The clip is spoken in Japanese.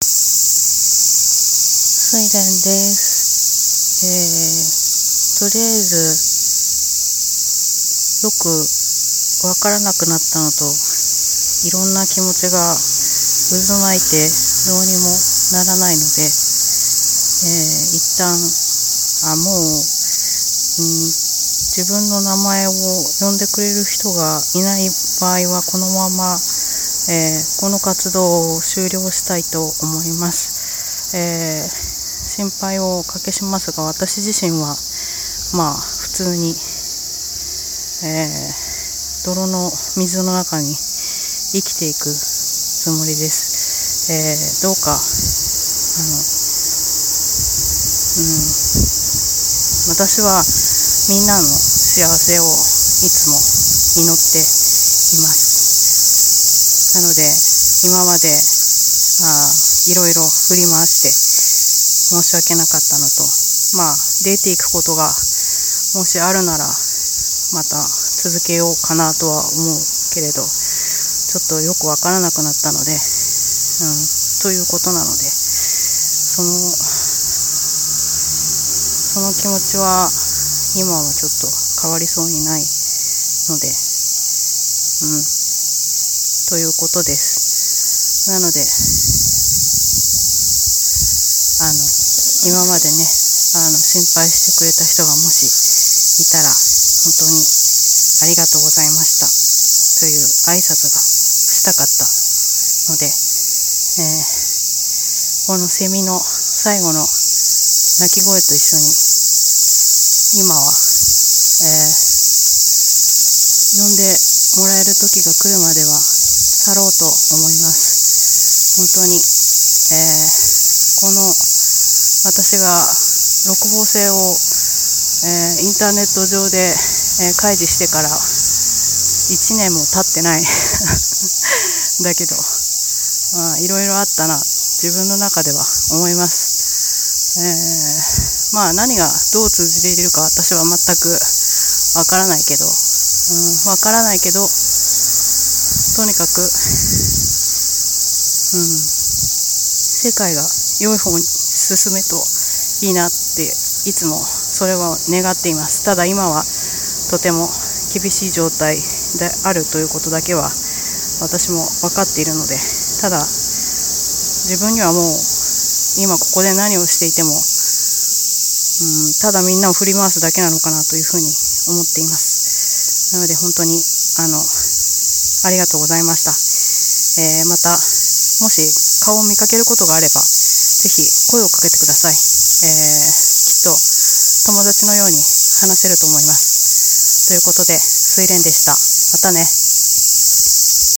睡蓮です。とりあえずよくわからなくなったのと、いろんな気持ちが渦巻いてどうにもならないので、一旦もう、自分の名前を呼んでくれる人がいない場合はこのまま、この活動を終了したいと思います。心配をおかけしますが、私自身は普通に、泥の水の中に生きていくつもりです。どうか私はみんなの幸せをいつも祈っています。なので今までいろいろ振り回して申し訳なかったのと、出ていくことがもしあるならまた続けようかなとは思うけれど、ちょっとよくわからなくなったので、ということなので、その気持ちは今はちょっと変わりそうにないので、ということです。なので今までね心配してくれた人がもしいたら本当にありがとうございましたという挨拶がしたかったので、このセミの最後の鳴き声と一緒に今は、呼んでもらえる時が来るまでは去ろうと思います。本当に、この私が六芒星を、インターネット上で、開示してから1年も経ってないだけど、いろいろあったな自分の中では思います。何がどう通じているか私は全くわからないけど、とにかく、世界が良い方に進めといいなっていつもそれは願っています。ただ今はとても厳しい状態であるということだけは私も分かっているので、ただ自分にはもう今ここで何をしていても、ただみんなを振り回すだけなのかなというふうに思っています。なので本当にありがとうございました。またもし顔を見かけることがあればぜひ声をかけてください。きっと友達のように話せると思います。ということで、睡蓮でした。またね。